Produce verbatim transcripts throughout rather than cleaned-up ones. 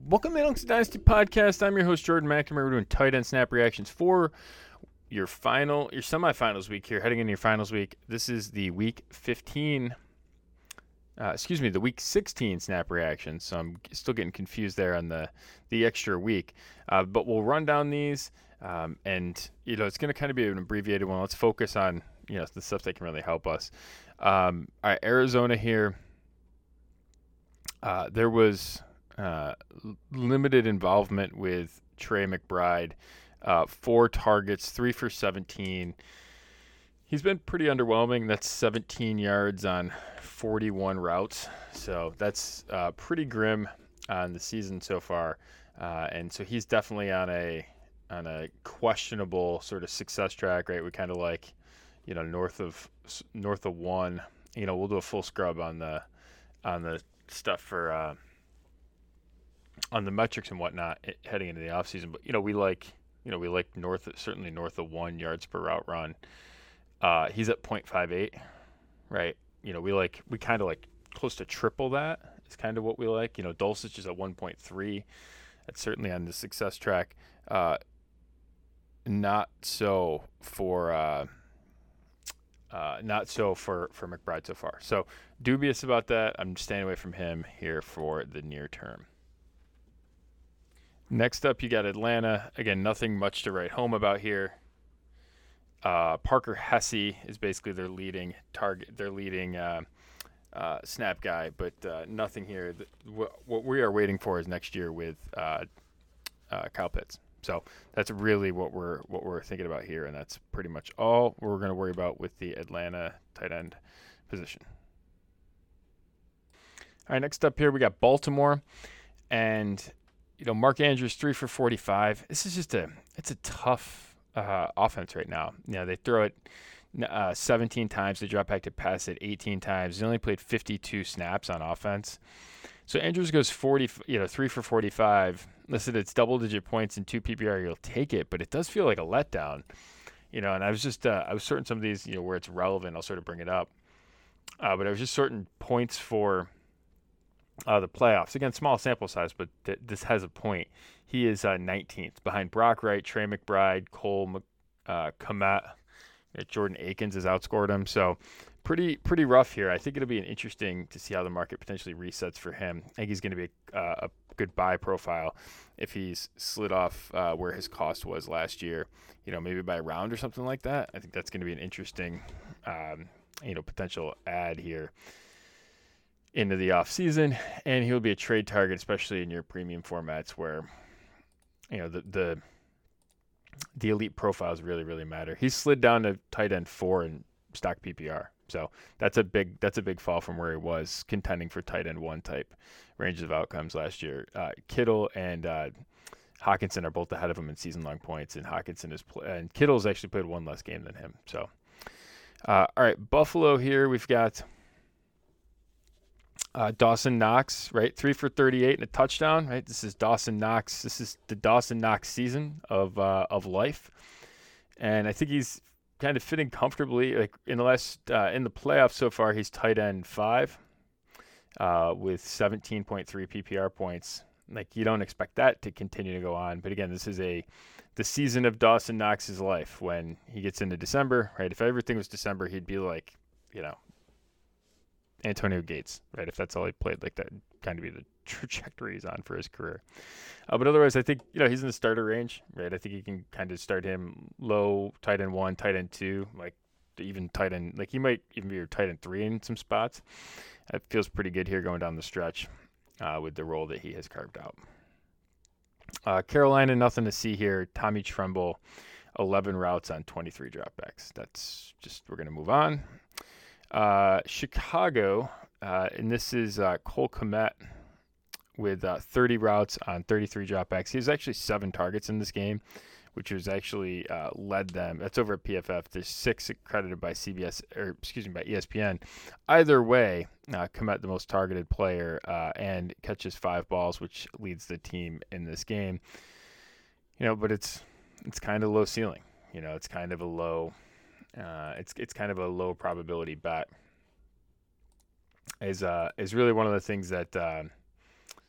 Welcome to the Elks Dynasty Podcast. I'm your host, Jordan McNamara. We're doing tight end snap reactions for your final, your semifinals week here, heading into your finals week. This is the week fifteen, uh, excuse me, the week sixteen snap reactions. So I'm still getting confused there on the, the extra week. Uh, but we'll run down these, um, and, you know, it's going to kind of be an abbreviated one. Let's focus on, you know, the stuff that can really help us. Um, all right, Arizona here. Uh, there was... Uh, limited involvement with Trey McBride. Uh, four targets, three for seventeen. He's been pretty underwhelming. That's seventeen yards on forty-one routes. So that's uh, pretty grim on the season so far. Uh, and so he's definitely on a on a questionable sort of success track, right? We kind of like, you know, north of north of one. You know, we'll do a full scrub on the on the stuff for. Uh, on the metrics and whatnot heading into the offseason. But, you know, we like, you know, we like north, certainly north of one yards per route run. Uh, he's at point five eight, right? You know, we like, we kind of like close to triple that is kind of what we like. You know, Dulcich is at one point three. That's certainly on the success track. Uh, not so for, uh, uh, not so for, for McBride so far. So dubious about that. I'm staying away from him here for the near term. Next up, you got Atlanta. Again, nothing much to write home about here. Uh, Parker Hesse is basically their leading target, their leading uh, uh, snap guy, but uh, nothing here. The, wh- what we are waiting for is next year with uh, uh, Kyle Pitts. So that's really what we're what we're thinking about here, and that's pretty much all we're going to worry about with the Atlanta tight end position. All right, next up here we got Baltimore, and you know, Mark Andrews, three for forty-five. This is just a, it's a tough uh, offense right now. You know, they throw it uh, seventeen times. They drop back to pass it eighteen times. They only played fifty-two snaps on offense. So Andrews goes forty, you know, three for forty-five. Listen, it's double-digit points and two P P R. You'll take it, but it does feel like a letdown. You know, and I was just, uh, I was certain some of these, you know, where it's relevant, I'll sort of bring it up. Uh, but I was just certain points for Uh, the playoffs. Again, small sample size, but th- this has a point. He is uh, nineteenth behind Brock Wright, Trey McBride, Cole uh, Kmet. Jordan Akins has outscored him. So pretty pretty rough here. I think it'll be an interesting to see how the market potentially resets for him. I think he's going to be a, uh, a good buy profile if he's slid off uh, where his cost was last year, you know, maybe by a round or something like that. I think that's going to be an interesting, um, you know, potential add here into the offseason, and he'll be a trade target, especially in your premium formats where, you know, the the the elite profiles really, really matter. He slid down to tight end four in stock P P R. So that's a big that's a big fall from where he was contending for tight end one type ranges of outcomes last year. Uh, Kittle and uh, Hockenson are both ahead of him in season long points, and Hockenson is pl- and Kittle's actually played one less game than him. So, uh, all right, Buffalo here. We've got Uh, Dawson Knox, right? Three for thirty-eight and a touchdown, right? This is Dawson Knox. This is the Dawson Knox season of uh, of life, and I think he's kind of fitting comfortably. Like in the last uh, in the playoffs so far, he's tight end five uh, with seventeen point three P P R points. Like you don't expect that to continue to go on, but again, this is a the season of Dawson Knox's life when he gets into December, right? If everything was December, he'd be like, you know, Antonio Gates, right? If that's all he played, like that kind of be the trajectory he's on for his career. Uh, but otherwise, I think, you know, he's in the starter range, right? I think you can kind of start him low, tight end one, tight end two, like even tight end, like he might even be your tight end three in some spots. That feels pretty good here going down the stretch uh, with the role that he has carved out. Uh, Carolina, nothing to see here. Tommy Tremble, eleven routes on twenty-three dropbacks. That's just, we're going to move on. Uh, Chicago, uh, and this is uh, Cole Kmet with uh, thirty routes on thirty-three dropbacks. He has actually seven targets in this game, which has actually uh, led them. That's over at P F F. There's six accredited by C B S, or excuse me, by E S P N. Either way, uh, Kmet the most targeted player uh, and catches five balls, which leads the team in this game. You know, but it's it's kind of low ceiling. You know, it's kind of a low. Uh, it's it's kind of a low probability bet. Is uh is really one of the things that uh,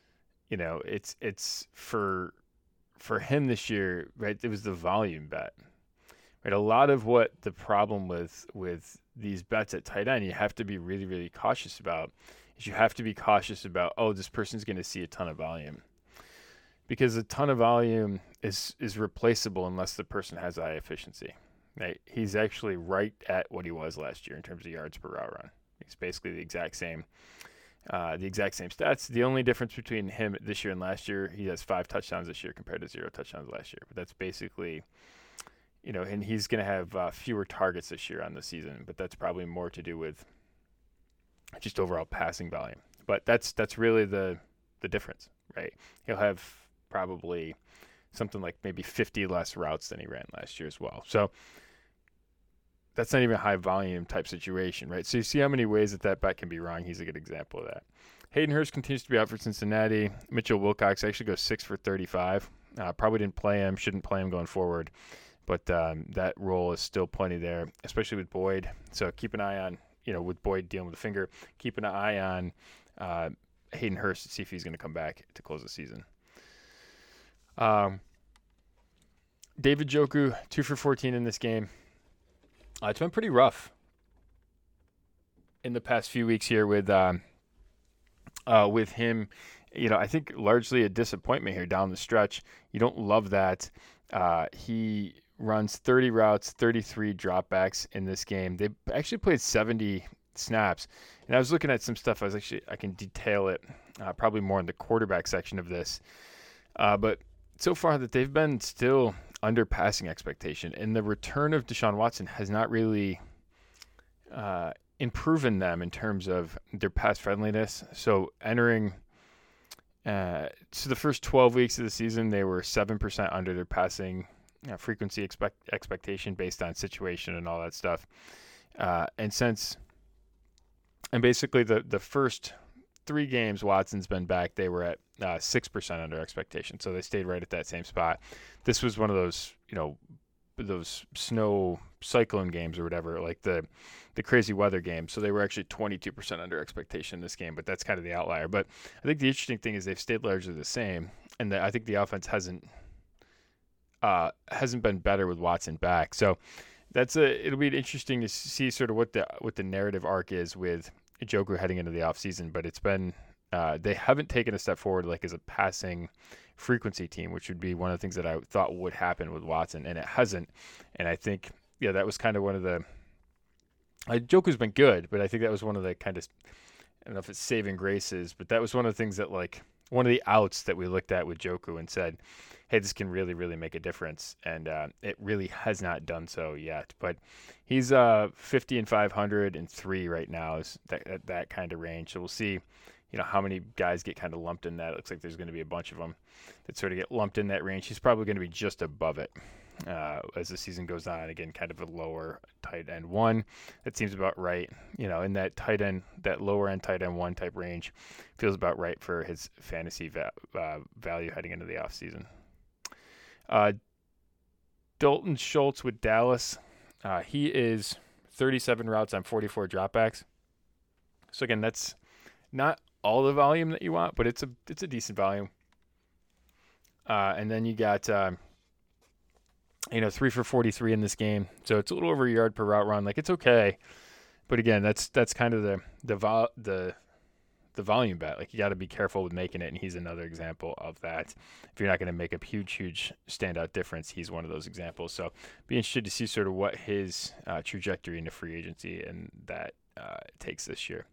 you know, it's it's for for him this year, right? It was the volume bet, right? A lot of what the problem with with these bets at tight end, you have to be really really cautious about, is you have to be cautious about, oh, this person's going to see a ton of volume, because a ton of volume is is replaceable unless the person has high efficiency. Right? He's actually right at what he was last year in terms of yards per route run. He's basically the exact same, uh, the exact same stats. The only difference between him this year and last year, he has five touchdowns this year compared to zero touchdowns last year. But that's basically, you know, and he's going to have uh, fewer targets this year on the season. But that's probably more to do with just overall passing volume. But that's that's really the the difference, right? He'll have probably something like maybe fifty less routes than he ran last year as well. So that's not even a high volume type situation, right? So you see how many ways that that bet can be wrong. He's a good example of that. Hayden Hurst continues to be out for Cincinnati. Mitchell Wilcox actually goes six for thirty-five. Uh, probably didn't play him, shouldn't play him going forward. But um, that role is still plenty there, especially with Boyd. So keep an eye on, you know, with Boyd dealing with the finger, keep an eye on uh, Hayden Hurst to see if he's going to come back to close the season. Um, David Njoku, two for fourteen in this game. Uh, it's been pretty rough in the past few weeks here with um, uh, with him. You know, I think largely a disappointment here down the stretch. You don't love that. Uh, he runs thirty routes, thirty-three dropbacks in this game. They actually played seventy snaps. And I was looking at some stuff. I was actually, I can detail it uh, probably more in the quarterback section of this. Uh, but so far that they've been still under passing expectation, and the return of Deshaun Watson has not really uh, improved them in terms of their pass friendliness. So entering uh, so the first twelve weeks of the season, they were seven percent under their passing uh, frequency expect expectation based on situation and all that stuff. Uh, and since and basically the the first three games Watson's been back, they were at uh, six percent under expectation. So they stayed right at that same spot. This was one of those, you know, those snow cyclone games or whatever, like the the crazy weather games. So they were actually twenty-two percent under expectation in this game, but that's kind of the outlier. But I think the interesting thing is they've stayed largely the same, and the, I think the offense hasn't uh, hasn't been better with Watson back. So that's a it'll be interesting to see sort of what the what the narrative arc is with Njoku heading into the offseason, but it's been uh, they haven't taken a step forward like as a passing frequency team, which would be one of the things that I thought would happen with Watson, and it hasn't. And I think, yeah, that was kind of one of the uh, Njoku's been good, but I think that was one of the kind of, I don't know if it's saving graces, but that was one of the things that, like, one of the outs that we looked at with Njoku and said, hey, this can really, really make a difference. And uh, it really has not done so yet. But he's uh, fifty and five hundred and three right now, is that, that, that kind of range. So we'll see, you know, how many guys get kind of lumped in that. It looks like there's going to be a bunch of them that sort of get lumped in that range. He's probably going to be just above it uh, as the season goes on. Again, kind of a lower tight end one. That seems about right. You know, in that tight end, that lower end tight end one type range feels about right for his fantasy va- uh, value heading into the offseason. Uh, Dalton Schultz with Dallas. Uh, he is thirty-seven routes on forty-four dropbacks. So again, that's not all the volume that you want, but it's a it's a decent volume. Uh, and then you got uh, you know three for forty-three in this game, so it's a little over a yard per route run. Like, it's okay, but again, that's that's kind of the the vo- the the volume bet. Like, you got to be careful with making it, and he's another example of that. If you're not going to make a huge, huge standout difference, he's one of those examples. So be interested to see sort of what his uh, trajectory into free agency and that uh, takes this year.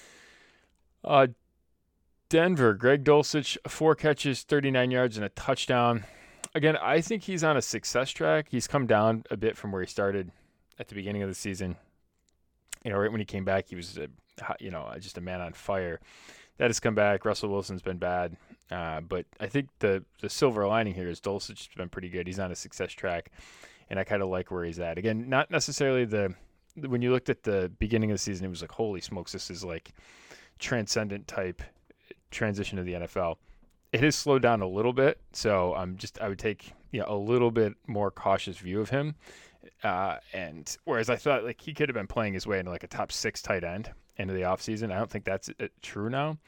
Uh, Denver, Greg Dulcich, four catches, thirty-nine yards, and a touchdown. Again, I think he's on a success track. He's come down a bit from where he started at the beginning of the season. You know, right when he came back, he was a you know, just a man on fire. That has come back. Russell Wilson's been bad. Uh, but I think the, the silver lining here is Dulcich's been pretty good. He's on a success track, and I kind of like where he's at. Again, not necessarily the – when you looked at the beginning of the season, it was like, holy smokes, this is like transcendent type transition to the N F L. It has slowed down a little bit, so I'm just I would take you know, a little bit more cautious view of him. Uh, and whereas I thought like he could have been playing his way into like a top six tight end into the offseason, I don't think that's uh, true now.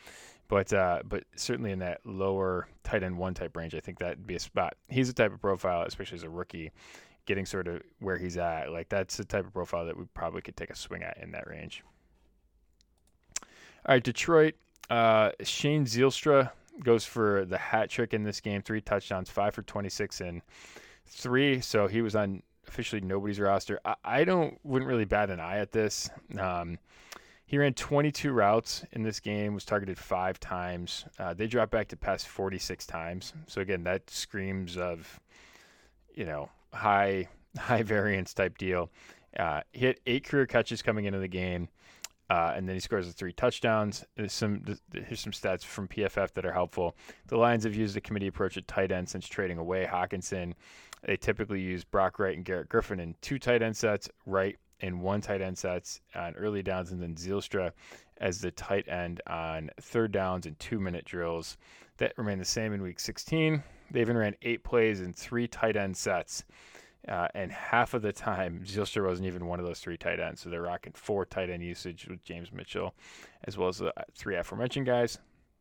But uh, but certainly in that lower tight end one type range, I think that'd be a spot. He's the type of profile, especially as a rookie, getting sort of where he's at. Like that's the type of profile that we probably could take a swing at in that range. All right, Detroit. Uh, Shane Zielstra goes for the hat trick in this game. Three touchdowns, five for twenty-six and three. So he was on officially nobody's roster. I, I don't wouldn't really bat an eye at this. Um, he ran twenty-two routes in this game, was targeted five times. Uh, they dropped back to pass forty-six times. So again, that screams of, you know, high high variance type deal. Uh, he had eight career catches coming into the game. Uh, and then he scores the three touchdowns. There's some here's some stats from P F F that are helpful. The Lions have used the committee approach at tight end since trading away Hockenson. They typically use Brock Wright and Garrett Griffin in two tight end sets, Wright in one tight end sets on early downs, and then Zielstra as the tight end on third downs and two-minute drills. That remain the same in week sixteen. They even ran eight plays in three tight end sets. Uh, and half of the time, Zielstra wasn't even one of those three tight ends. So they're rocking four tight end usage with James Mitchell, as well as the three aforementioned guys.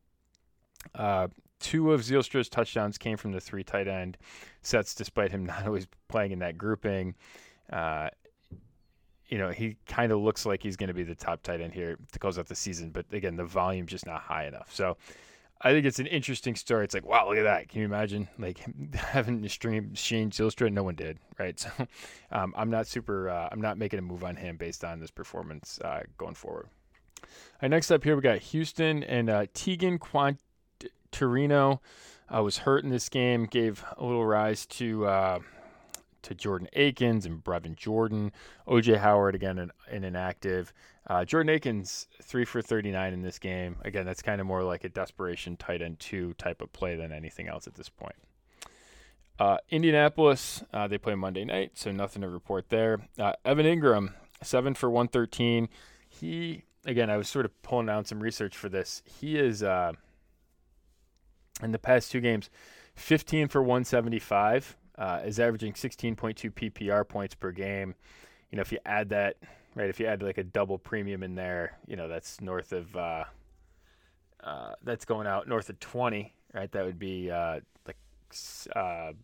Uh, two of Zielstra's touchdowns came from the three tight end sets, despite him not always playing in that grouping. Uh, you know, he kind of looks like he's going to be the top tight end here to close out the season. But again, the volume's just not high enough. So I think it's an interesting story. It's like, wow, look at that. Can you imagine like having to stream Shane Zielstra? No one did, right? So um, I'm not super, uh, I'm not making a move on him based on this performance uh, going forward. All right, next up here, we got Houston and uh, Tegan Quantorino uh, was hurt in this game, gave a little rise to uh, to Jordan Akins and Brevin Jordan. O J Howard, again, an, an inactive. Uh, Jordan Akins, three for thirty-nine in this game. Again, that's kind of more like a desperation tight end two type of play than anything else at this point. Uh, Indianapolis, uh, they play Monday night, so nothing to report there. Uh, Evan Ingram, seven for one thirteen. He, again, I was sort of pulling down some research for this. He is, uh, in the past two games, fifteen for one seventy-five. Uh, is averaging sixteen point two P P R points per game. You know, if you add that, right, if you add like a double premium in there, you know, that's north of, uh, uh, that's going out north of twenty, right? That would be uh, like, uh,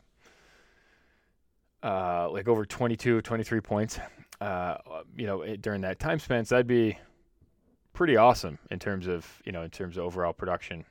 uh, like over twenty-two, twenty-three points, uh, you know, it, during that time span. So that'd be pretty awesome in terms of, you know, in terms of overall production.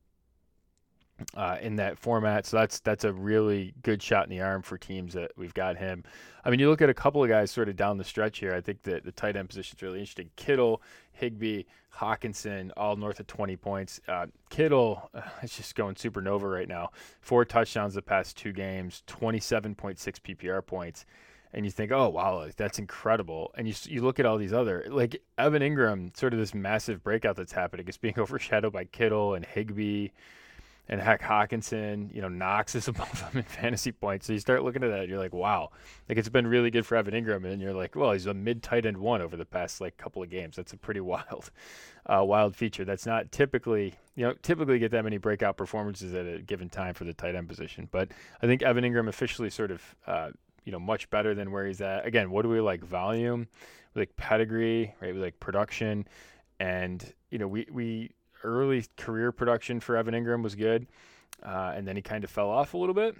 Uh, in that format. So that's that's a really good shot in the arm for teams that we've got him. I mean, you look at a couple of guys sort of down the stretch here. I think that the tight end position is really interesting. Kittle, Higbee, Hockenson, all north of twenty points. Uh, Kittle uh, is just going supernova right now. Four touchdowns the past two games, twenty-seven point six P P R points. And you think, oh, wow, that's incredible. And you you look at all these other, like Evan Ingram, sort of this massive breakout that's happening. It's being overshadowed by Kittle and Higbee. And heck, Hockenson, you know, Knox is above them in fantasy points. So you start looking at that, and you're like, wow, like it's been really good for Evan Ingram. And you're like, well, he's a mid tight end one over the past like couple of games. That's a pretty wild, uh, wild feature. That's not typically, you know, typically get that many breakout performances at a given time for the tight end position. But I think Evan Ingram officially sort of, uh, you know, much better than where he's at. Again, what do we like? Volume, we like pedigree, right? We like production, and you know, we we. early career production for Evan Ingram was good, uh, and then he kind of fell off a little bit.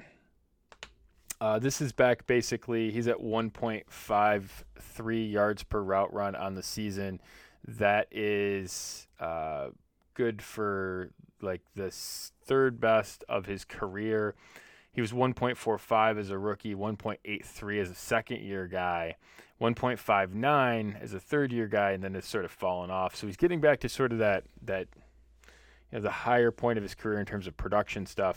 Uh, this is back basically, he's at one point five three yards per route run on the season. That is uh, good for like the third best of his career. He was one point four five as a rookie, one point eight three as a second-year guy, one point five nine as a third-year guy, and then it's sort of fallen off. So he's getting back to sort of that that you know, the higher point of his career in terms of production stuff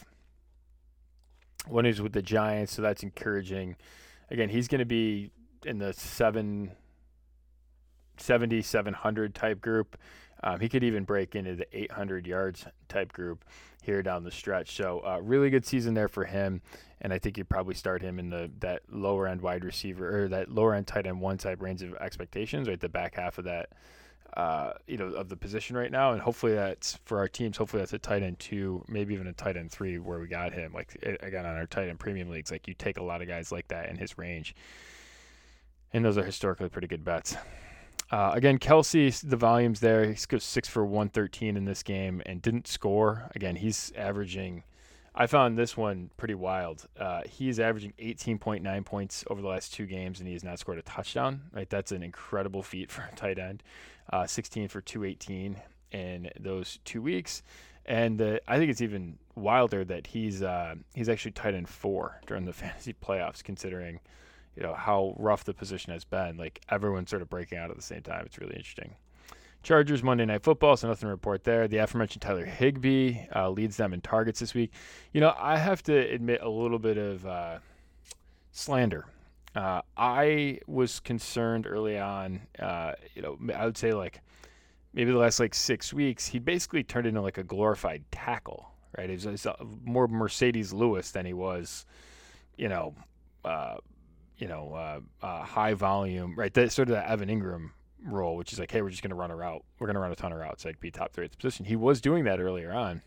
when he was with the Giants, so that's encouraging. Again, he's going to be in the seven seventy, seven hundred type group. Um, he could even break into the eight hundred yards type group here down the stretch. So uh, really good season there for him, and I think you'd probably start him in the that lower end wide receiver or that lower end tight end one type range of expectations, right? The back half of that, uh, you know, of the position right now, and hopefully that's for our teams. Hopefully that's a tight end two, maybe even a tight end three where we got him. Like again on our tight end premium leagues, like you take a lot of guys like that in his range, and those are historically pretty good bets. Uh, again, Kelsey, the volume's there. He goes six for one thirteen in this game and didn't score. Again, he's averaging. I found this one pretty wild. Uh, he's averaging eighteen point nine points over the last two games, and he has not scored a touchdown. Right, that's an incredible feat for a tight end. Uh, sixteen for two eighteen in those two weeks, and uh, I think it's even wilder that he's uh, he's actually tight end four during the fantasy playoffs, considering you know how rough the position has been. Like everyone's sort of breaking out at the same time. It's really interesting. Chargers Monday Night Football, so nothing to report there. The aforementioned Tyler Higbee uh, leads them in targets this week. You know, I have to admit a little bit of uh, slander. Uh, I was concerned early on. Uh, you know, I would say like maybe the last like six weeks, he basically turned into like a glorified tackle, right? He was, he was more Mercedes Lewis than he was, you know, uh, you know, uh, uh, high volume, right? That sort of that Evan Ingram role, which is like, hey, we're just going to run a route. We're going to run a ton of routes. Like be top three at the position. He was doing that earlier on,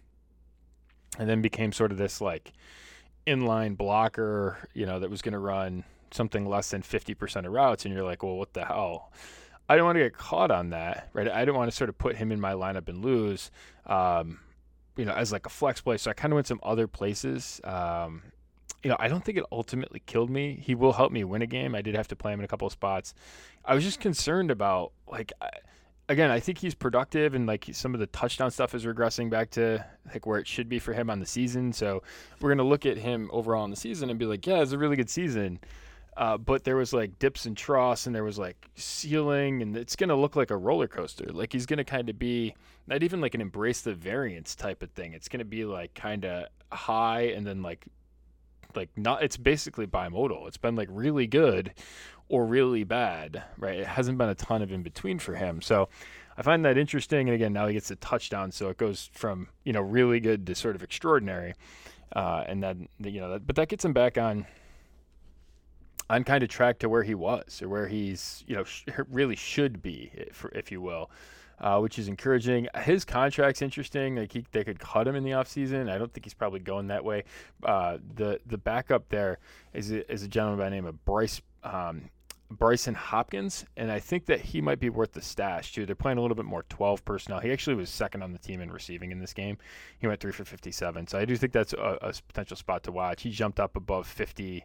and then became sort of this like inline blocker, you know, that was going to run something less than fifty percent of routes. And you're like, well, what the hell? I don't want to get caught on that, right? I didn't want to sort of put him in my lineup and lose, um, you know, as like a flex play. So I kind of went some other places. Um, you know, I don't think it ultimately killed me. He will help me win a game. I did have to play him in a couple of spots. I was just concerned about, like, I, again, I think he's productive, and like some of the touchdown stuff is regressing back to like where it should be for him on the season. So we're going to look at him overall in the season and be like, yeah, it's a really good season. Uh, but there was like dips and troughs, and there was like ceiling, and it's going to look like a roller coaster. Like he's going to kind of be not even like an embrace the variance type of thing. It's going to be like kind of high and then like, like not, it's basically bimodal. It's been like really good or really bad, right? It hasn't been a ton of in between for him. So I find that interesting. And again, now he gets a touchdown. So it goes from, you know, really good to sort of extraordinary. Uh, and then, you know, that, but that gets him back on, on kind of track to where he was, or where he's, you know, sh- really should be, if, if you will. Uh, which is encouraging. His contract's interesting. Like he, they could cut him in the offseason. I don't think he's probably going that way. Uh, the the backup there is a, is a gentleman by the name of Bryce um, Bryson Hopkins, and I think that he might be worth the stash too. They're playing a little bit more twelve personnel. He actually was second on the team in receiving in this game. He went three for fifty-seven. So I do think that's a, a potential spot to watch. He jumped up above fifty.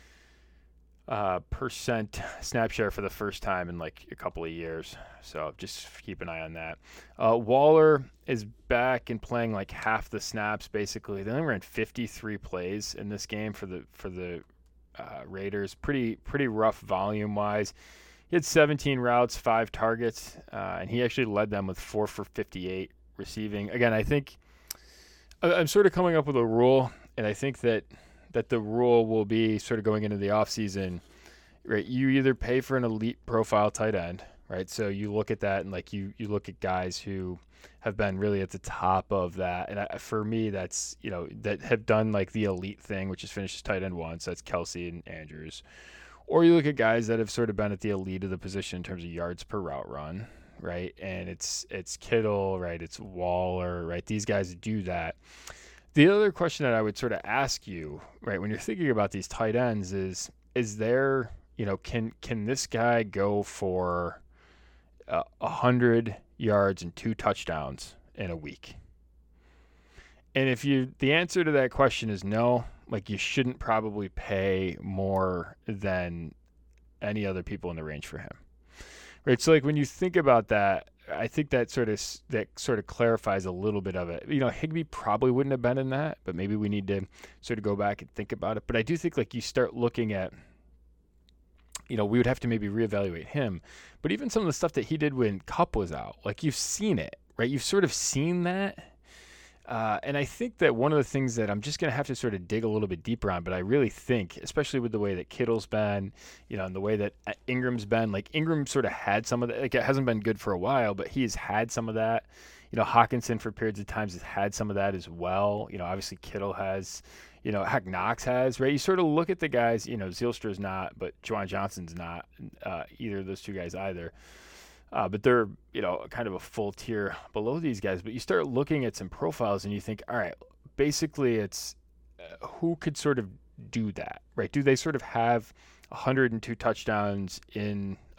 Uh, percent snap share for the first time in like a couple of years. So just keep an eye on that. Uh, Waller is back and playing like half the snaps basically. They only ran fifty-three plays in this game for the for the uh, Raiders. Pretty pretty rough volume wise. He had seventeen routes, five targets, uh, and he actually led them with four for fifty-eight receiving. Again, I think I'm sort of coming up with a rule, and I think that that the rule will be sort of going into the offseason, right? You either pay for an elite profile tight end, right? So you look at that and like you you look at guys who have been really at the top of that. And I, for me, that's, you know, that have done like the elite thing, which is finish as tight end one. So that's Kelsey and Andrews. Or you look at guys that have sort of been at the elite of the position in terms of yards per route run, right? And it's it's Kittle, right? It's Waller, right? These guys do that. The other question that I would sort of ask you, right, when you're thinking about these tight ends is, is there, you know, can can this guy go for uh, one hundred yards and two touchdowns in a week? And if you, the answer to that question is no, like you shouldn't probably pay more than any other people in the range for him, right? So like when you think about that, I think that sort of that sort of clarifies a little bit of it. You know, Higbee probably wouldn't have been in that, but maybe we need to sort of go back and think about it. But I do think like you start looking at, you know, we would have to maybe reevaluate him. But even some of the stuff that he did when Kupp was out, like you've seen it, right? You've sort of seen that. Uh, and I think that one of the things that I'm just going to have to sort of dig a little bit deeper on, but I really think, especially with the way that Kittle's been, you know, and the way that Ingram's been, like Ingram sort of had some of that. Like it hasn't been good for a while, but he's had some of that. You know, Hawkinson for periods of times has had some of that as well. You know, obviously Kittle has, you know, heck, Knox has, right? You sort of look at the guys, you know, Zylstra's not, but Juwan Johnson's not, uh, either of those two guys either. Uh, but they're, you know, kind of a full tier below these guys. But you start looking at some profiles and you think, all right, basically it's uh, who could sort of do that, right? Do they sort of have one hundred two touchdowns in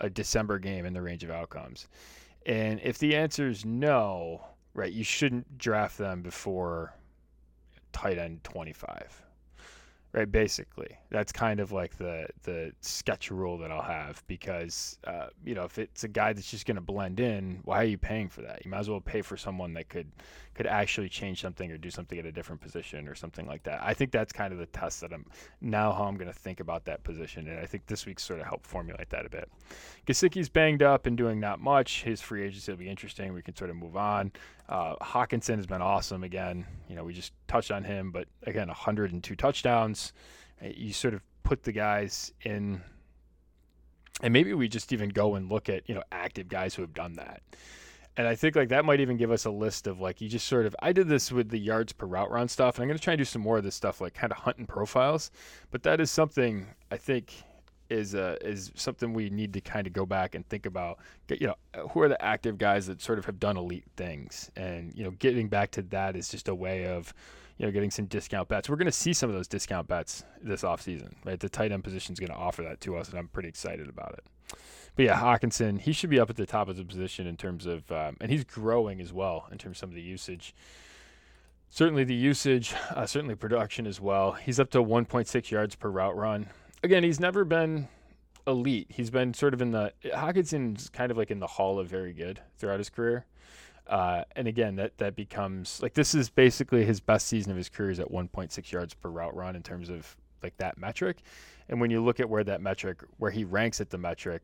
a December game in the range of outcomes? And if the answer is no, right, you shouldn't draft them before tight end twenty-five. Right, basically, that's kind of like the the sketch rule that I'll have because uh, you know if it's a guy that's just going to blend in, why are you paying for that? You might as well pay for someone that could could actually change something or do something at a different position or something like that. I think that's kind of the test that I'm now how I'm going to think about that position, and I think this week sort of helped formulate that a bit. Gesicki's banged up and doing not much. His free agency will be interesting. We can sort of move on. Uh, Hockenson has been awesome again. You know, we just touched on him, but again, one hundred two touchdowns. You sort of put the guys in, and maybe we just even go and look at, you know, active guys who have done that. And I think like that might even give us a list of like, you just sort of, I did this with the yards per route run stuff, and I'm going to try and do some more of this stuff, like kind of hunting profiles. But that is something I think is uh, is something we need to kind of go back and think about. You know, who are the active guys that sort of have done elite things? And, you know, getting back to that is just a way of, you know, getting some discount bets. We're going to see some of those discount bets this offseason, right? The tight end position is going to offer that to us, and I'm pretty excited about it. But yeah, Hockenson, he should be up at the top of the position in terms of, um, and he's growing as well in terms of some of the usage. Certainly the usage, uh, certainly production as well. He's up to one point six yards per route run. Again, he's never been elite. He's been sort of in the, Hawkinson's kind of like in the hall of very good throughout his career. Uh, and again, that, that becomes, like this is basically his best season of his career is at one point six yards per route run in terms of like that metric. And when you look at where that metric, where he ranks at the metric,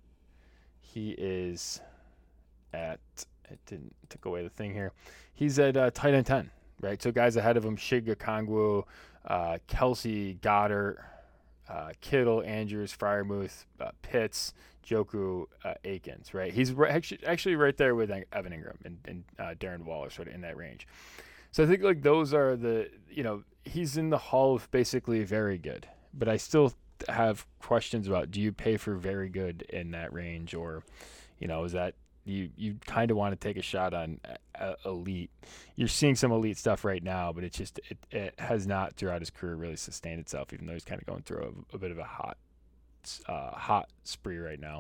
he is at, it didn't took away the thing here. He's at uh, tight end ten, right? So guys ahead of him, Shiga Kongwu, uh, Kelsey, Goddard, uh, Kittle, Andrews, Freiermuth, uh, Pitts, Joku, uh, Akins, right? He's re- actually, actually right there with Evan Ingram and, and uh, Darren Waller, sort of in that range. So I think like those are the, you know, he's in the hall of basically very good, but I still have questions about, do you pay for very good in that range, or, you know, is that you, you kind of want to take a shot on uh, elite. You're seeing some elite stuff right now, but it's just, it, it has not throughout his career really sustained itself, even though he's kind of going through a, a bit of a hot, uh, hot spree right now.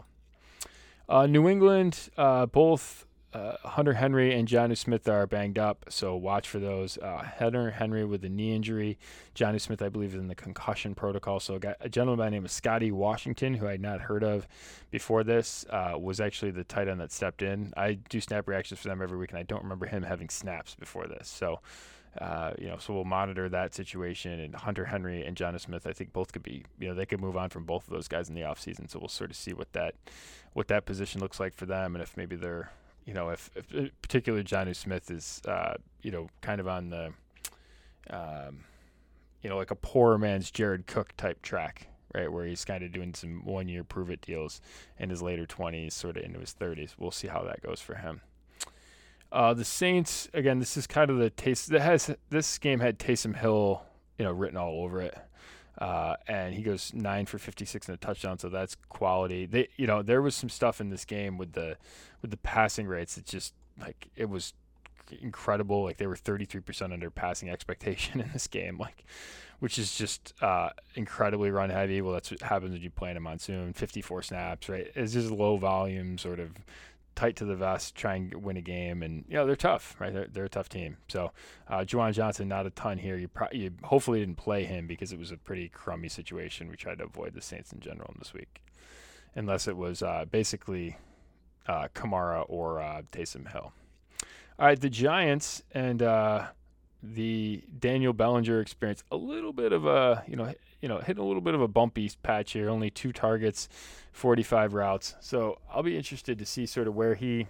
Uh, New England, uh, both uh, Hunter Henry and Jonnu Smith are banged up, so watch for those. Uh, Hunter Henry with a knee injury. Jonnu Smith, I believe, is in the concussion protocol. So got a gentleman by the name of Scotty Washington, who I had not heard of before this, uh, was actually the tight end that stepped in. I do snap reactions for them every week, and I don't remember him having snaps before this. So, uh, you know, so we'll monitor that situation. And Hunter Henry and Jonnu Smith, I think both could be, you know, they could move on from both of those guys in the offseason. So we'll sort of see what that, what that position looks like for them, and if maybe they're, you know, if, if particularly Jonnu Smith is, uh, you know, kind of on the, um, you know, like a poor man's Jared Cook type track, right, where he's kind of doing some one-year prove-it deals in his later twenties, sort of into his thirties. We'll see how that goes for him. Uh, the Saints, again, this is kind of the taste that has this game had Taysom Hill, you know, written all over it. Uh, and he goes nine for fifty-six and a touchdown, so that's quality. They, you know, there was some stuff in this game with the with the passing rates. It's just like it was incredible. Like they were thirty-three percent under passing expectation in this game, like, which is just uh, incredibly run heavy. Well, that's what happens when you play in a monsoon. fifty-four snaps, right? It's just low volume, sort of tight to the vest, try and win a game, and you know they're tough, right? They're, they're a tough team. So, uh, Juwan Johnson, not a ton here. You, pro- you hopefully didn't play him because it was a pretty crummy situation. We tried to avoid the Saints in general this week, unless it was uh, basically uh, Kamara or uh, Taysom Hill. All right, the Giants and uh, the Daniel Bellinger experience a little bit of a you know you know hitting a little bit of a bumpy patch here. Only two targets, forty-five routes. So I'll be interested to see sort of where he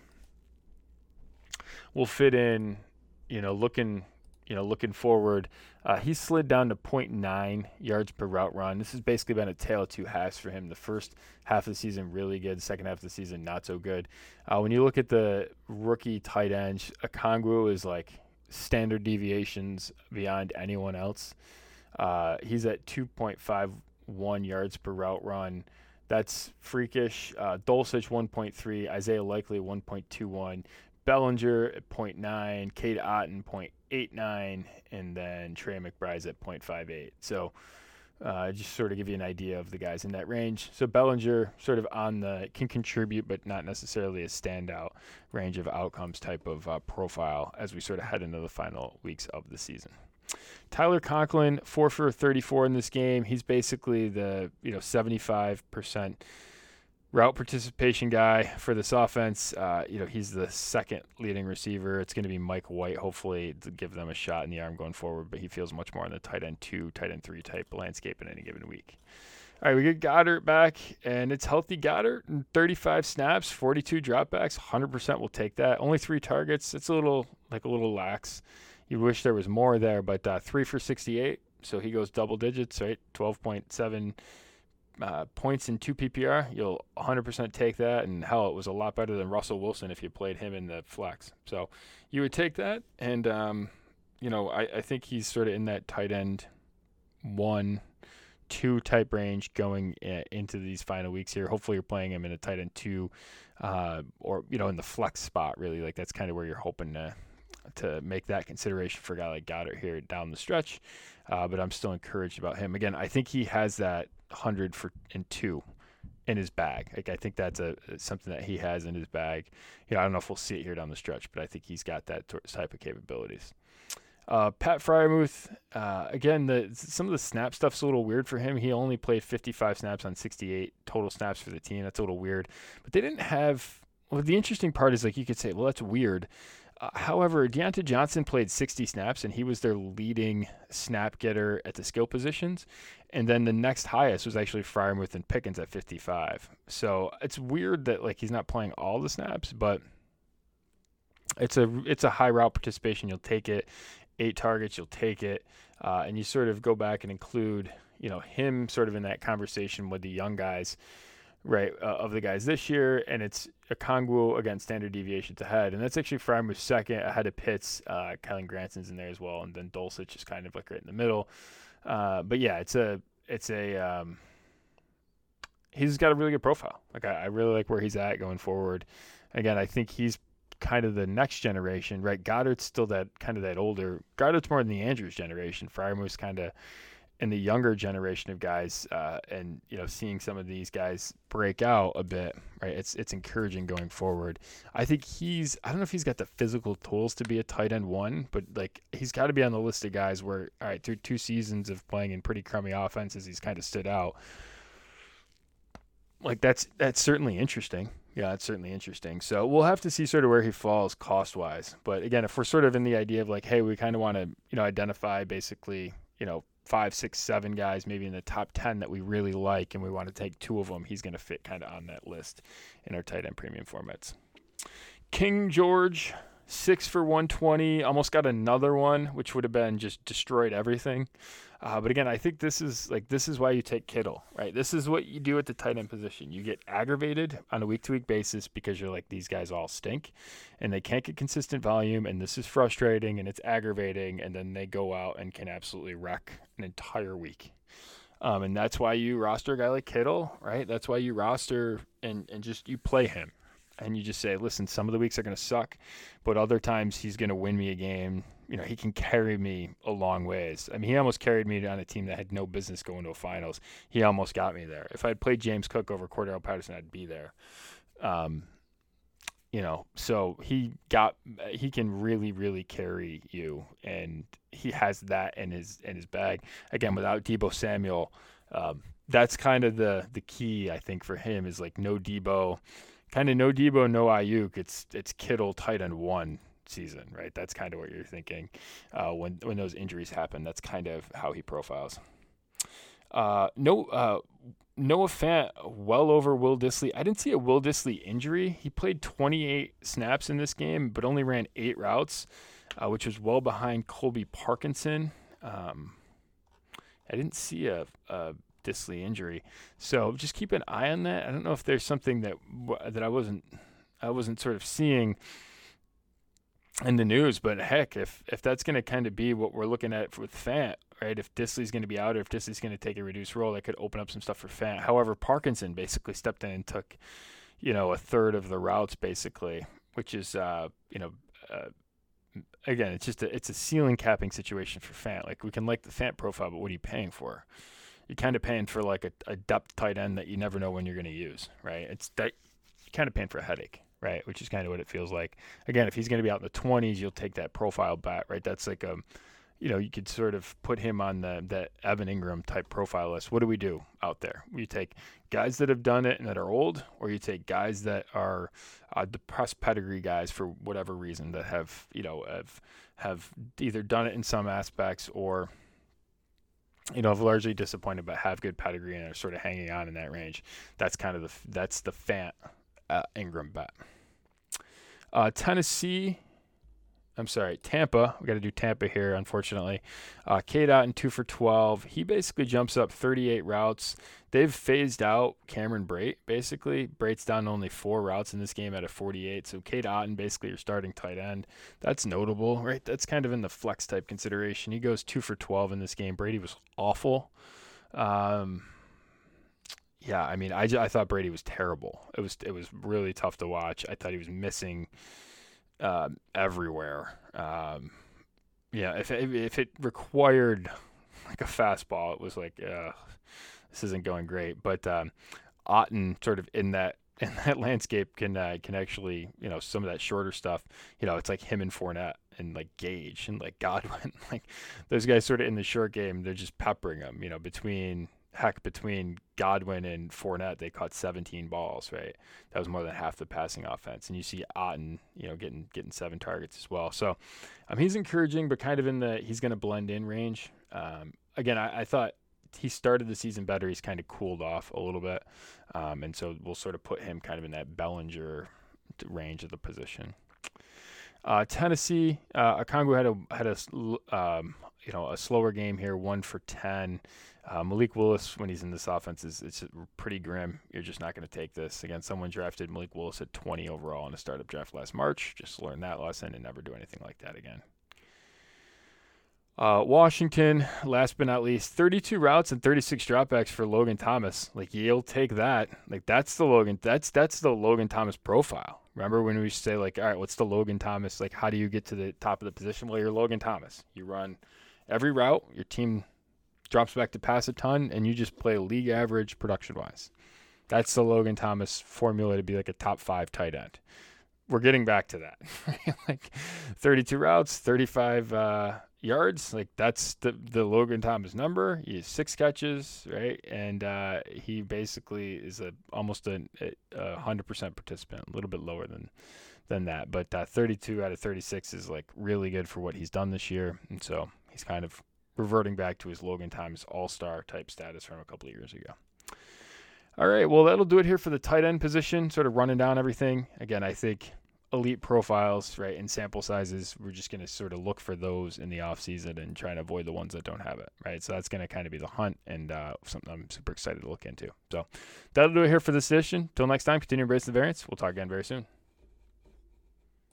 will fit in. You know, looking you know looking forward, uh, he slid down to point nine yards per route run. This has basically been a tale of two halves for him. The first half of the season really good. The second half of the season not so good. Uh, when you look at the rookie tight ends, Okongwu is like standard deviations beyond anyone else. Uh, he's at two point five one yards per route run. That's freakish. Uh, Dulcich one point three, Isaiah Likely one point two one, Bellinger at zero point nine, Cade Otton zero point eight nine, and then Trey McBride's at zero point five eight. So Uh, just sort of give you an idea of the guys in that range. So Bellinger sort of on the can contribute, but not necessarily a standout range of outcomes type of uh, profile as we sort of head into the final weeks of the season. Tyler Conklin, four for thirty-four in this game. He's basically the you know seventy-five percent route participation guy for this offense. Uh, you know, he's the second leading receiver. It's going to be Mike White, hopefully, to give them a shot in the arm going forward, but he feels much more in the tight end two, tight end three type landscape in any given week. All right, we get Goddard back, and it's healthy Goddard. thirty-five snaps, forty-two dropbacks, one hundred percent will take that. Only three targets. It's a little, like a little lax. You wish there was more there, but uh, three for sixty-eight, so he goes double digits, right? twelve point seven Uh, points in two P P R, you'll one hundred percent take that, and hell, it was a lot better than Russell Wilson if you played him in the flex. So you would take that, and um, you know, I, I think he's sort of in that tight end one, two type range going uh, into these final weeks here. Hopefully, you're playing him in a tight end two, uh, or you know, in the flex spot. Really, like that's kind of where you're hoping to to make that consideration for a guy like Goddard here down the stretch. Uh, but I'm still encouraged about him. Again, I think he has that one hundred for and two in his bag. Like I think that's a something that he has in his bag. You know, I don't know if we'll see it here down the stretch, but I think he's got that type of capabilities. Uh, Pat Freiermuth, uh, again, the some of the snap stuff's a little weird for him. He only played fifty-five snaps on sixty-eight total snaps for the team. That's a little weird. But they didn't have. Well, the interesting part is like you could say, well, that's weird. Uh, however, Deontay Johnson played sixty snaps, and he was their leading snap getter at the skill positions. And then the next highest was actually Freiermuth and Pickens at fifty-five. So it's weird that like he's not playing all the snaps, but it's a it's a high route participation. You'll take it. Eight targets, you'll take it. Uh, and you sort of go back and include, you know, him sort of in that conversation with the young guys, right, uh, of the guys this year, and it's Okongwu against standard deviations ahead, and that's actually Freiermuth second ahead of Pitts. Uh, Kylen Granson's in there as well, and then Dulcich is kind of like right in the middle. Uh, but yeah, it's a it's a um, he's got a really good profile. Like I, I really like where he's at going forward. Again, I think he's kind of the next generation, right? Goddard's still that kind of that older. Goddard's more in the Andrews generation. Freiermuth's kind of in the younger generation of guys, uh, and you know, seeing some of these guys break out a bit, right? It's it's encouraging going forward. I think he's I don't know if he's got the physical tools to be a tight end one, but like he's got to be on the list of guys where, all right, through two seasons of playing in pretty crummy offenses, he's kind of stood out. Like that's that's certainly interesting. Yeah, it's certainly interesting. So we'll have to see sort of where he falls cost-wise. But again, if we're sort of in the idea of like, hey, we kind of want to, you know, identify basically, you know, five, six, seven guys maybe in the top ten that we really like, and we want to take two of them, he's going to fit kind of on that list in our tight end premium formats. King George, six for one twenty, almost got another one, which would have been just destroyed everything. Uh, but again, I think this is like this is why you take Kittle, right? This is what you do at the tight end position. You get aggravated on a week-to-week basis because you're like, these guys all stink, and they can't get consistent volume, and this is frustrating, and it's aggravating, and then they go out and can absolutely wreck an entire week. Um, and that's why you roster a guy like Kittle, right? That's why you roster and, and just you play him. And you just say, listen, some of the weeks are going to suck, but other times he's going to win me a game. You know, he can carry me a long ways. I mean, he almost carried me on a team that had no business going to a finals. He almost got me there. If I'd played James Cook over Cordell Patterson, I'd be there. Um, you know, so he got he can really, really carry you, and he has that in his in his bag. Again, without Deebo Samuel, um, that's kind of the the key, I think, for him is like no Deebo. Kind of no Deebo, no Ayuk. It's it's Kittle tight end one season, right? That's kind of what you're thinking uh, when when those injuries happen. That's kind of how he profiles. Uh, no, uh, Noah Fant well over Will Dissly. I didn't see a Will Dissly injury. He played twenty-eight snaps in this game, but only ran eight routes, uh, which was well behind Colby Parkinson. Um, I didn't see a. a Dissly injury, so just keep an eye on that. I don't know if there's something that that I wasn't I wasn't sort of seeing in the news, but heck, if if that's going to kind of be what we're looking at with Fant, right? If Dissly's going to be out, or if Dissly's going to take a reduced role, that could open up some stuff for Fant. However, Parkinson basically stepped in and took, you know, a third of the routes basically, which is uh, you know. Uh, Again, it's just a it's a ceiling capping situation for Fant. Like we can like the Fant profile, but what are you paying for? you're kind of paying for like a, a depth tight end that you never know when you're going to use, right? It's that you're kind of paying for a headache, right? Which is kind of what it feels like. Again, if he's going to be out in the twenties, you'll take that profile bat, right? That's like a, you know, you could sort of put him on the that Evan Ingram type profile list. What do we do out there? You take guys that have done it and that are old, or you take guys that are uh, depressed pedigree guys for whatever reason that have, you know, have have either done it in some aspects or, you know, have largely disappointed but have good pedigree and are sort of hanging on in that range. That's kind of the that's the Fant uh, Ingram bet. Uh, Tennessee. I'm sorry, Tampa. We got to do Tampa here, unfortunately. Uh, Cade Otton, two for twelve. He basically jumps up thirty-eight routes. They've phased out Cameron Brate, basically. Brate's down only four routes in this game out of forty-eight. So Cade Otton, basically your starting tight end. That's notable, right? That's kind of in the flex type consideration. He goes two for twelve in this game. Brady was awful. Um, yeah, I mean, I, I thought Brady was terrible. It was it was really tough to watch. I thought he was missing Uh, everywhere. Um, yeah, if it, if it required like a fastball, it was like, uh, this isn't going great. But um, Otton, sort of in that in that landscape, can uh, can actually, you know, some of that shorter stuff. You know, it's like him and Fournette and like Gage and like Godwin. Like those guys, sort of in the short game, they're just peppering them. You know, between heck between Godwin and Fournette, they caught seventeen balls, right? That was more than half the passing offense. And you see Otton, you know, getting getting seven targets as well. So um, he's encouraging, but kind of in the he's going to blend in range. Um, again, I, I thought he started the season better. He's kind of cooled off a little bit. Um, and so we'll sort of put him kind of in that Bellinger range of the position. Uh, Tennessee, uh, Okongwu had a had a um, you know a slower game here, one for ten. Uh, Malik Willis, when he's in this offense, is it's pretty grim. You're just not going to take this. Again, someone drafted Malik Willis at twenty overall in a startup draft last March. Just learn that lesson and never do anything like that again. Uh, Washington, last but not least, thirty-two routes and thirty-six dropbacks for Logan Thomas. Like, you'll take that. Like, that's the Logan. That's that's the Logan Thomas profile. Remember when we used to say, like, all right, what's the Logan Thomas? Like, how do you get to the top of the position? Well, you're Logan Thomas. You run every route. Your team drops back to pass a ton, and you just play league average production-wise. That's the Logan Thomas formula to be like a top five tight end. We're getting back to that. Like thirty-two routes, thirty-five uh, yards. Like that's the the Logan Thomas number. He has six catches, right? And uh, he basically is a almost a, a one hundred percent participant, a little bit lower than than that. But uh, thirty-two out of thirty-six is like really good for what he's done this year. And so he's kind of reverting back to his Logan Thomas all-star type status from a couple of years ago. All right, well, that'll do it here for the tight end position, sort of running down everything. Again, I think elite profiles, right, and sample sizes, we're just going to sort of look for those in the offseason and try and avoid the ones that don't have it, right? So that's going to kind of be the hunt and uh, something I'm super excited to look into. So that'll do it here for this edition. Till next time, continue to embrace the variance. We'll talk again very soon.